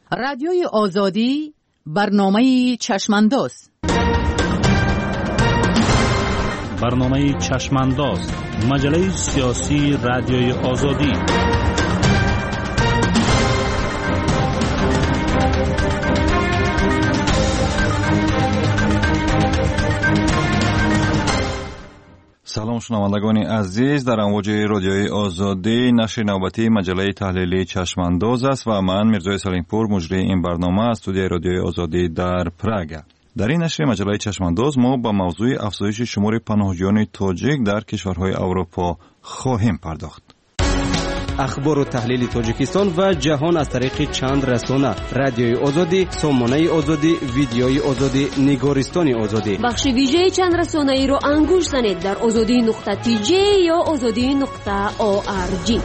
رادیوی آزادی برنامه چشمانداز. برنامه چشمانداز، مجله سیاسی رادیوی آزادی. سلام شنوندگان عزیز، در امواج رادیوی آزادی نشر نوبتی مجله تحلیلی چشمانداز است و من میرزا سلیمپور مجری این برنامه از استودیوی رادیوی آزادی در پراگ. در این نشر مجله چشمانداز ما با موضوع افزایش شمار پناهجویان تاجیک در کشورهای اروپا خواهیم پرداخت. اخبار و تحلیل تاجیکستان و جهان از طریق چند رسانه: رادیوی آزادی، سامانه آزادی، ویدیوی آزادی، نگارستان آزادی. بخش ویژه چند رسانه ای رو انگوش زنید در azadi.tj یا azadi.org.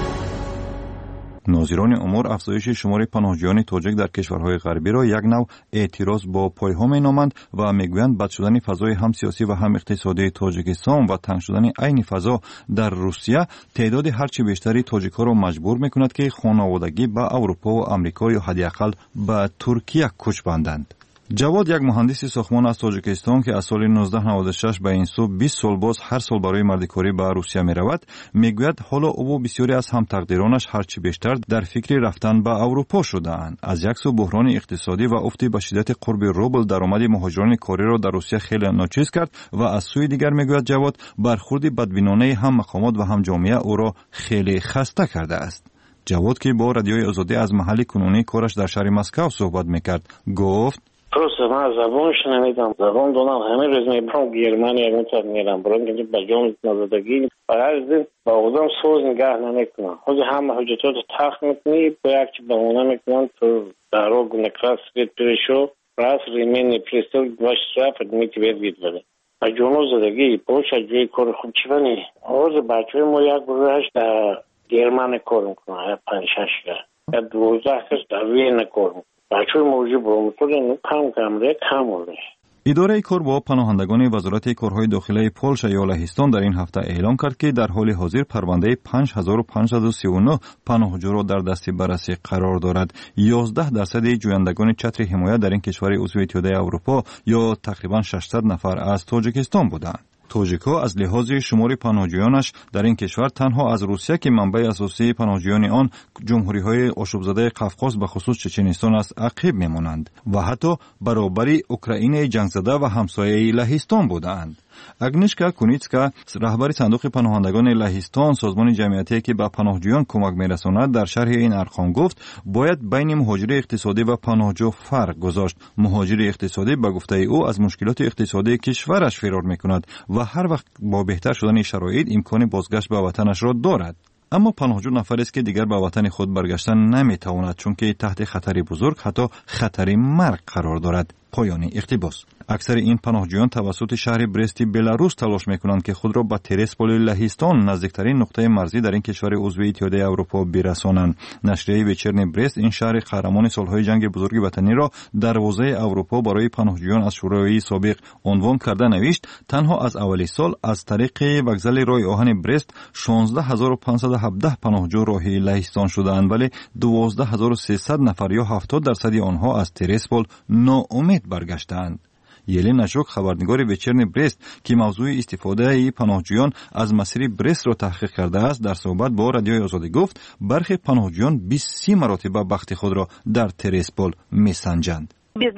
ناظران امور افزایش شمار پناهجویان تاجیک در کشورهای غربی را یک نوع اعتراض با پایها مینامند و میگویند بد شدن فضای هم سیاسی و هم اقتصادی تاجیکستان و تنگ شدن عین فضا در روسیه تعداد هرچی بیشتری تاجیک‌ها را مجبور میکند که خانوادگی به اروپا و آمریکا یا حداقل به ترکیه کوچ بندند. جواد، یک مهندس ساختمان از تاجیکستان که از سال 1996 به این سو 20 سال باز هر سال برای مردکاری به روسیه می رود، میگوید حالا او و بسیاری از هم تقدیرانش هرچی بیشتر در فکر رفتن به اروپا شده‌اند. از یک سو بحران اقتصادی و افت به شدت قرب روبل درآمد مهاجران کاری را در روسیه خیلی ناچیز کرد و از سوی دیگر میگوید جواد برخورد بدبینانه هم مقامات و هم جامعه او را خیلی خسته کرده است. جواد که با رادیوی آزادی از محل کنونی کارش در شهر مسکو صحبت میکرد گفت: просто من زبانش نمیدم، زبان دونم همه روز میبرم گرمانی اگه میرم برام که بجام نزدگی برای با آدم سوز نگاه نمیکنم. خود همه حجتات تخت میکنی با یک چی بمونه میکنن تو در رو گنکراس گید پیشو راست ریمینی پریستل باش رفت میتی بید بده با جونو زدگی پوش جوی کار خوب چی بنی آوز بچه ما یک گروهش در گرمانی کار میکنن یا 5-6 یا 12 کس در وین کار میکنن. اداره کار با پناهندگان وزارت کارهای داخلی پولش یا لهستان در این هفته اعلام کرد که در حال حاضر پرونده 5539 پناهجو را در دست بررسی قرار دارد. 11% جویندگان چتر حمایت در این کشور عضو اتحادیه اروپا یا تقریبا 600 نفر از تاجیکستان بودند. تاجیک‌ها از لحاظ شمار پناهجویانش در این کشور تنها از روسیه که منبع اساسی پناهجویان آن جمهوری‌های آشوب‌زده قفقاز به خصوص چچنستان است عقب می‌مانند و حتی برابری اوکراین جنگ زده و همسایه لهستان بودند. اگنیشکا کونیتسکا، رهبر صندوق پناهندگان لهستان، سازمان جمعیتی که به پناهجویان کمک می‌رساند، در شرح این ارقام گفت باید بین مهاجر اقتصادی و پناهجو فرق گذاشت. مهاجر اقتصادی به گفته او از مشکلات اقتصادی کشورش فرار می‌کند و هر وقت با بهتر شدن شرایط امکان بازگشت به وطنش را دارد. اما پناهجو نفری است که دیگر به وطن خود برگشتن نمی‌تواند چون که تحت خطر بزرگ حتی خطر مرگ قرار دارد. پایان اقتباس. اکثر این پناهجویان توسط شهر برست بلاروس تلاش میکنند که خود را به تریسپول لهستان، نزدیکترین نقطه مرزی در این کشور عضو اتحادیه اروپا، برسانند. نشریه ویچرن برست این شهر قهرمان سالهای جنگ بزرگ وطنی را دروازه اروپا برای پناهجویان از شوروی سابق عنوان کرده نوشت: تنها از اول سال از طریق وکزل راه آهن برست 16517 پناهجو راهی لهستان شدند، ولی 12300 نفر یا 70% آنها از تریسپول ناامید برگشتند. یلنا ژوک، خبرنگار ویچرن برست که موضوع استفاده پناهجویان از مسیر برست را تحقیق کرده است، در صحبت با رادیوی آزادی گفت برخی پناهجویان 20 مرتبه بخت خود را در تریسپول میسنجند.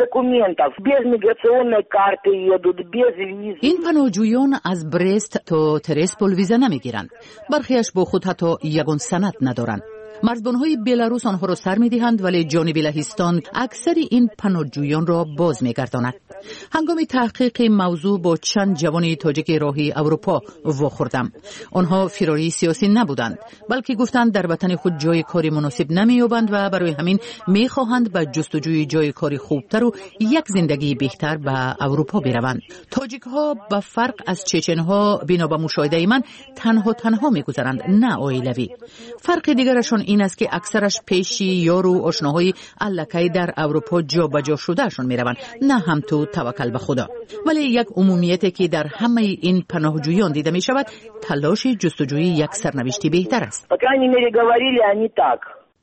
این پناهجویان از برست تا تریسپول ویزا نمیگیرند. برخیش با خود حتی یگان سند ندارند. مرزبان‌های بلاروس آنها را سر می‌دهند ولی جانب لهستان اکثر این پناهجویان را باز می‌گرداند. هنگام تحقیق موضوع با چند جوان تاجیک راهی اروپا واخوردم. آنها فراری سیاسی نبودند، بلکه گفتند در وطن خود جای کاری مناسب نمی‌یابند و برای همین می‌خواهند به جستجوی جای کاری خوبتر و یک زندگی بهتر به اروپا بروند. تاجیک‌ها به فرق از چچن‌ها بنا به مشاهده من تنها می‌گذرند، نه عائلوی. فرق دیگرشون این است که اکثرش پیشی یار و آشناهای الکی در اروپا جابجا شدهشون میروند، نه هم تو توکل به خدا. ولی یک عمومیتی که در همه این پناهجویان دیده می شود تلاش جستجوی یک سرنوشتی بهتر است.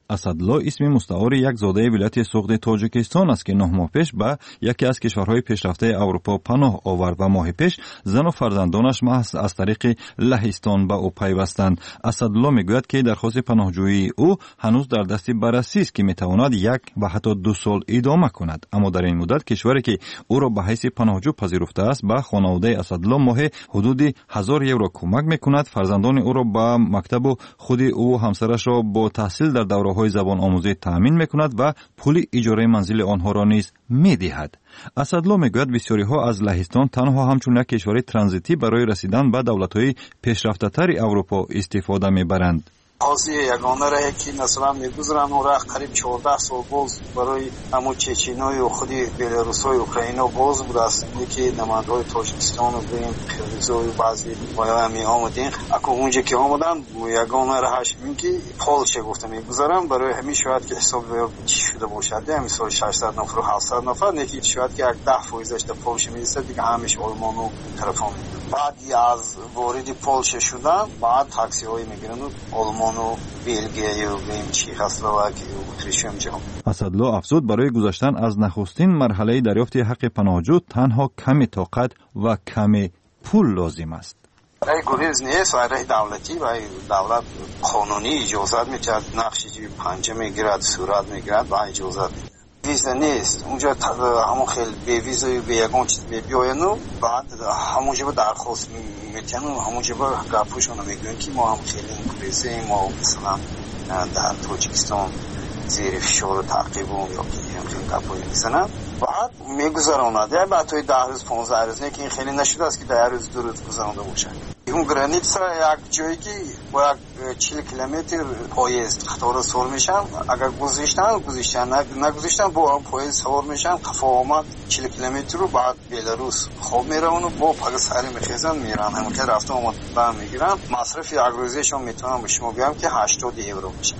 اسدالله اسم مستعار یک زاده ولایت سوغد تاجیکستان است که 9 ماه پیش به یکی از کشورهای پیشرفته اروپا پناه آورد و ماه پیش زن و فرزندانش محض از طریق لهستان به او پیوستند. اسدالله میگوید که درخواست پناهجویی او هنوز در دست بررسی است که میتواند 1 و حتی 2 سال ادامه کند، اما در این مدت کشوری که او را به حیث پناهجو پذیرفته است به خانواده اسدالله ماه حدود 1000 یورو کمک میکند. فرزندان او را به مکتب و خود او و همسرش را با تحصیل در دوره‌های زبان آموزی تأمین میکند و پول اجاره منزل آنها را نیز میدهد. اسدالله میگوید بسیاری ها از لهستان تنها همچون یک کشور ترانزیتی برای رسیدن به دولت‌های پیشرفته‌تر اروپا استفاده میبرند. قاضی یگانه راه که مثلا میگذرن و راه قریب 14 سال باز برای همو چچنای و خودی بلاروسای اوکراینا باز بود است که نمایندگان تاجیکستان و بریم قرقیزای بعضی باید می آمدین اکو اونجا که آمدن یگانه راهش میگی پولش گفتم میگذرن برای همین شاید که حساب چی شده باشد همین سال 600 نفر و 700 نفر نکی شاید که 10% در پولش میرسه دیگه همش آلمان و طرفان بعد از وارد پولش شدن بعد تاکسی های میگیرن آلمان و بلژیک و چکسلواکی و اتریش هم جام. اسدالله افزود برای گذشتن از نخستین مرحله دریافت حق پناهجو تنها کمی طاقت و کمی پول لازم است. راه گریز نیست و راه دولتی و دولت قانونی اجازت می‌دهد نقشی پنجه میگیرد صورت میگیرد و اجازت ویزا نیست اونجا همون خیلی به ویزا به یگان چیز بیاین و بعد همونجا درخواست میکنن همونجا گپشون میگن که ما هم خیلی انگلیسی ما مثلا در تاجیکستان زیر فشار و تعقیب و یا که خیلی گپایی میزنن بعد میگذرانند یا بعد توی 10 روز 15 روز نه که این خیلی نشده است که 10 روز 2 روز گذرانده باشه. اون گرانیتسا یک جایی که با 40 کیلومتر پاییز قطار سوار میشن اگر گذاشتن نگذاشتن با پاییز سوار میشن قفا آمد 40 کیلومتر رو بعد بلاروس خوب میرن و با پاگ سری میخیزن میرن همون که رفته آمد برم میگیرن مصرف یک روزیشون میتونم به شما بگم که 80 یورو میشه.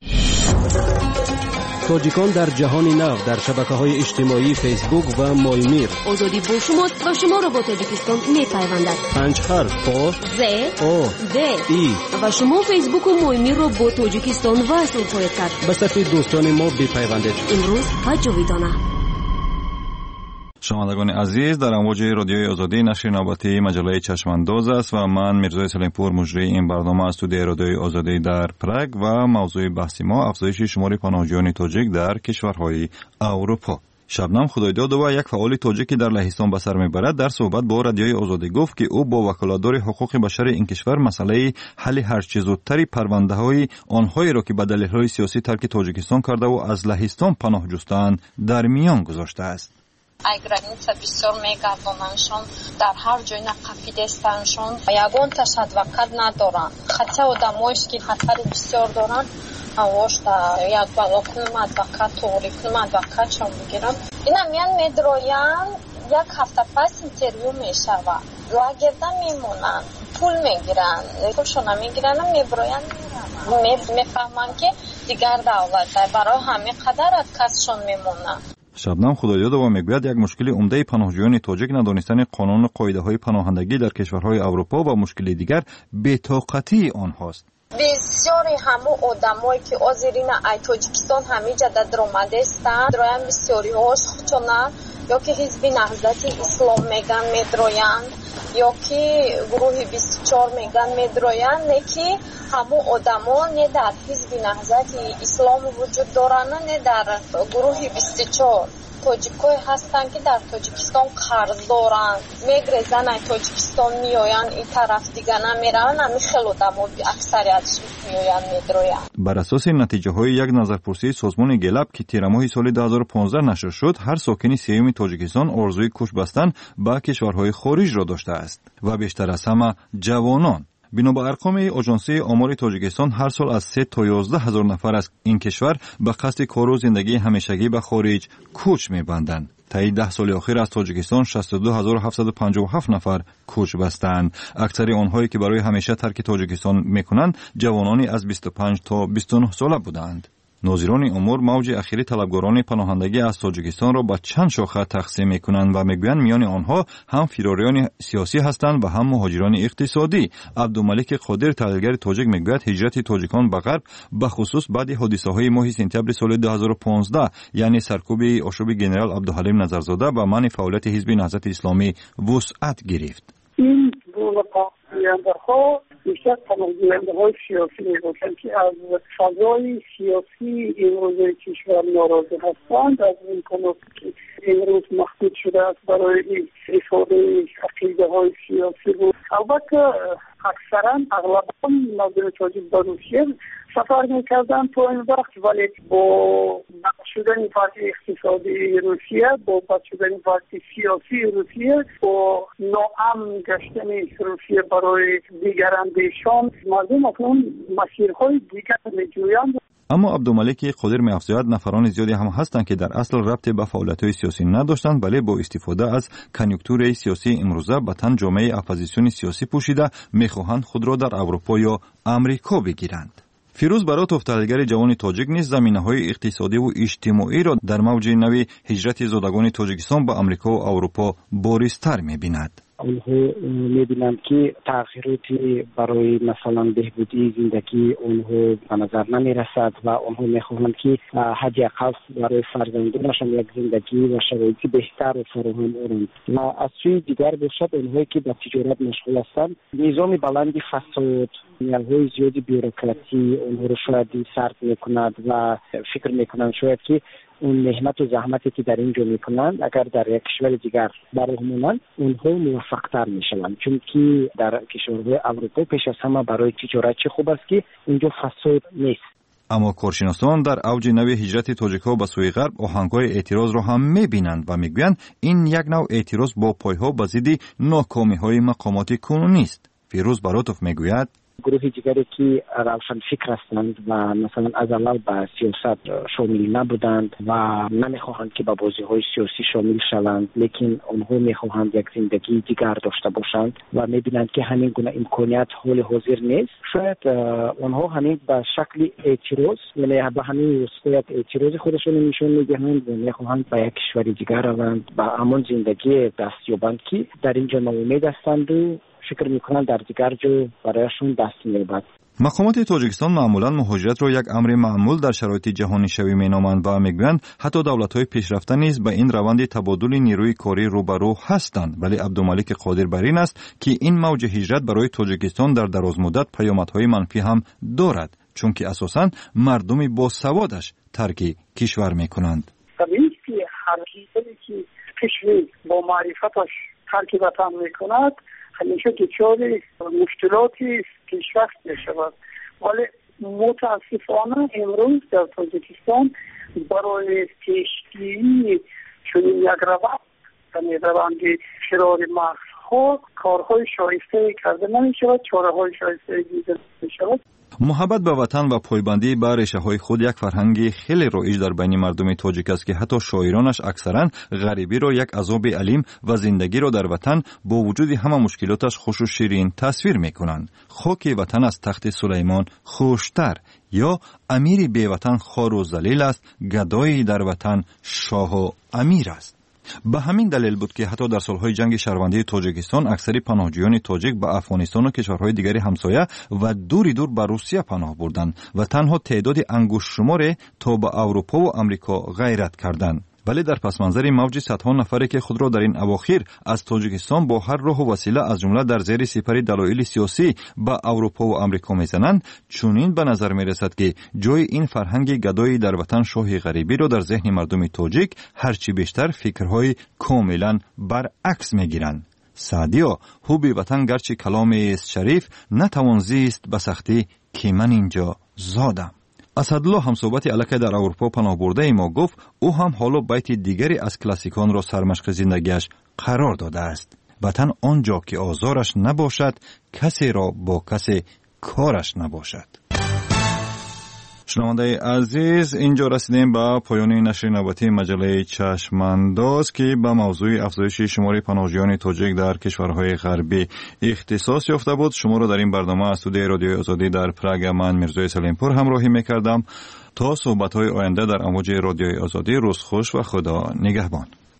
تاجیکان در جهان نو در شبکه‌های اجتماعی فیسبوک و مایمیر آزادی با شماست و شما را با تاجیکستان می‌پیوندد. 5 حرف او ز او د ای و شما فیسبوک و مایمیر را با تاجیکستان وصل خواهید کرد. به صفحه دوستان ما بپیوندید. امروز و جاویدانه. شنوندگان عزیز، در امواج رادیوی آزادی نشر نوبتی مجله چشمانداز است و من میرزا سلیمپور مجری این برنامه از استودیوی رادیوی آزادی در پراگ و موضوع بحثی ما افزایش شمار پناهجویان تاجیک در کشورهای اروپا. شبنم خدایداد و یک فعال تاجیکی در لهستان به سر میبرد در صحبت با رادیوی آزادی گفت که او با وکالتدار حقوق بشر این کشور مسئله حل هرچه زودتری پرونده‌های آنهایی را که به دلایل سیاسی ترک تاجیکستان کرده و از لهستان پناه جستند در میان گذاشته است. ай граница бисёр мегардонаншон дар ҳар ҷой нақафидестаншон ягон ташадвакат надоранд хотя одамоиш ки хатари бисёр доранд авошта як балокунум адвокат тоғрикунум адвокатшон бигиранд ина миян медроянд як ҳафта пас интервю мешавад лагерда мемонанд пул мегиранд пулшона мегиранд меброянд мефаҳманд ки дигар давлата барои ҳамин қадар аз касшон мемонанд. شبنم خداییادова میگوید یک مشکل عمده پناهجویان تاجیک ندانستن قانون و قاعده‌های پناهندگی در کشورهای اروپا و مشکل دیگر بی‌طاقتی آنهاست. بسیاری همو آدمایی که آذرین ای تاجیکستان همینجا در درآمده هستند درایم بسیاری هاش چونن یا که حزب نهضت اسلام میگن میدرویند یا که گروه 24 میگن میدرویند نه که همو آدما نه در حزب نهضت اسلام وجود دارن نه در گروه 24 تاجیکای هستن که در تاجیکستان قرض دارن میگرزن ای تاجیکستان میآیند این طرف دیگه نمیرن همین خیلی آدما اکثریتش میآیند میدرویند. بر اساس نتیجه های یک نظرپرسی سازمان گلب که تیر ماه سال 2015 نشر شد هر ساکن سیوم تاجیکستان آرزوی کوچ بستن به کشورهای خارج را داشته است و بیشتر از همه جوانان. بنا به ارقام آژانس آمار تاجیکستان هر سال از 3 تا 11 هزار نفر از این کشور به قصد کار و زندگی همیشگی به خارج کوچ می‌بندند. طی 10 سال اخیر از تاجیکستان 62757 نفر کوچ بستند. اکثر آنهایی که برای همیشه ترک تاجیکستان می‌کنند جوانانی از 25 تا 29 ساله بودند. ناظران امور موج اخیری طلبگاران پناهندگی از تاجیکستان را به چند شاخه تقسیم میکنند و میگویند میان آنها هم فراریان سیاسی هستند و هم مهاجران اقتصادی. عبدالملک قادر تحلیلگر تاجیک میگوید هجرت تاجیکان به غرب به خصوص بعد حادثه‌های ماه سپتامبر سال 2015 یعنی سرکوب آشوب گنرال عبدالحلیم نظرزاده و منع فعالیت حزب نهضت اسلامی وسعت گرفت. این گروه پناهنده‌ها بیشتر پناهنده‌های سیاسی می‌باشند که از فضای سیاسی امروز کشور ناراضی هستند، از امکاناتی که امروز محدود شده است برای استفاده عقیده‌های سیاسی بود. البته اکثرا اغلبا مردم تاجیک به روسیه سفر میکردن تا این وقت، ولی با بد شدن پارتی اقتصادی روسیه، با بد شدن پارتی سیاسی روسیه، با ناامن گشتن روسیه برای دیگر اندیشان، مردم اکنون مسیرهای دیگر میجویند. اما عبدالملک قادر می‌افزاید نفران زیادی هم هستند که در اصل ربط به فعالیت‌های سیاسی نداشتند، ولی با استفاده از کنیونکتور سیاسی امروزه به تن جامعه اپوزیسیون سیاسی پوشیده می‌خواهند خود را در اروپا یا امریکا بگیرند. فیروز براتوف تحلیلگر جوان تاجیک نیز زمینه‌های اقتصادی و اجتماعی را در موج نوی هجرت زادگان تاجیکستان به امریکا و اروپا بارزتر می‌بیند. اونها می‌بینند که تغییراتی برای مثلا بهبودی زندگی اونها به نظر نمی‌رسد و اونها می‌خواهند که حداقل برای فرزندانشان یک زندگی و شرایط بهتر فراهم کنند. و از سوی دیگر باشد اونهایی که به تجارت مشغول هستند، نظام بلندی فساد، نیازهای زیادی بیروکراسی اونها رو شاید سرد می‌کند و فکر می‌کنند شاید که اون مهنت و زحمتی که در اینجا میکنند اگر در یک کشور دیگر برای همونند اونها موفق‌تر میشوند، چون که در کشورهای اروپا پیش از همه برای تجارت چه خوب است که اینجا فساد نیست. اما کارشناسان در اوج نوی هجرت تاجیک‌ها به سوی غرب آهنگ‌های اعتراض را هم می‌بینند و می‌گویند این یک نوع اعتراض با پایه‌ها به ضد ناکامی‌های مقامات کنونی است. فیروز براتوف می‌گوید گروه دیگری که روشن فکر هستند و مثلا از اول به سیاست شامل نبودند و نمیخواهند که به بازی‌های سیاسی شامل شوند، لیکن آنها میخواهند یک زندگی دیگر داشته باشند و میبینند که همین گونه امکانیت حال حاضر نیست. شاید آنها همین به شکل اعتراض یعنی به همین وسیله اعتراض خودشون نشون میدهند و میخواهند به یک کشور دیگر روند و همان زندگی دست یابند که در اینجا ناامید هستند و فکر میکنند در دیگر جا برایشون دست می‌یابد. مقامات تاجیکستان معمولا مهاجرت را یک امر معمول در شرایط جهانی شوی مینامند و میگویند حتی دولت‌های پیشرفته نیز به این روند تبادل نیروی کاری روبرو هستند، ولی عبدالملک قادر بر این است که این موج هجرت برای تاجیکستان در دراز مدت پیامدهای منفی هم دارد، چون که اساساً مردم با سوادش ترک کشور میکنند. طبیعی که هر کسی که کشوری با معرفتش ترک وطن میکند همیشه دچار مشکلاتی پیشرفت میشود، ولی متاسفانه امروز در تاجیکستان برای پیشگیری چنین یک روند فرار مغزها کارهای شایسته کرده نمیشود، چاره‌های شایسته دیده نمیشود. محبت به وطن و پایبندی به ریشه‌های خود یک فرهنگ خیلی رایج در بین مردم تاجیک است که حتی شاعرانش اکثرا غریبی را یک عذاب علیم و زندگی را در وطن با وجود همه مشکلاتش خوش و شیرین تصویر می‌کنند. خاک وطن از تخت سلیمان خوشتر، یا امیر بی وطن خوار و ذلیل است، گدایی در وطن شاه و امیر است. به همین دلیل بود که حتی در سالهای جنگ شهروندی تاجیکستان اکثر پناهجویان تاجیک به افغانستان و کشورهای دیگر همسایه و دوری دور به روسیه پناه بردند و تنها تعداد انگشت شمار تا به اروپا و امریکا غیرت کردند. ولی در پس منظر موج صدها نفری که خود را در این اواخر از تاجیکستان با هر راه و وسیله از جمله در زیر سپر دلایل سیاسی به اروپا و امریکا میزنند، چنین به نظر میرسد که جای این فرهنگ گدایی در وطن شاه غریبی را در ذهن مردم تاجیک هرچی بیشتر فکرهای کاملا برعکس میگیرند. سعدیا حب وطن گرچه کلام است شریف، نتوان زیست به سختی که من اینجا زادم. اسدالله هم صحبت الکه در اروپا پناه برده ما گفت او هم حالا بیت دیگری از کلاسیکان را سرمشق زندگیش قرار داده است. وطن آنجا که آزارش نباشد، کسی را با کسی کارش نباشد. شنونده عزیز، اینجا رسیدیم به پایان نشر نوبتی مجله چشمانداز که به موضوع افزایش شمار پناهجویان تاجیک در کشورهای غربی اختصاص یافته بود. شما را در این برنامه از استودیوی رادیوی آزادی در پراگ من میرزای سلیمپور همراهی میکردم. تا صحبت‌های آینده در امواج رادیوی آزادی، روز خوش و خدا نگهبان.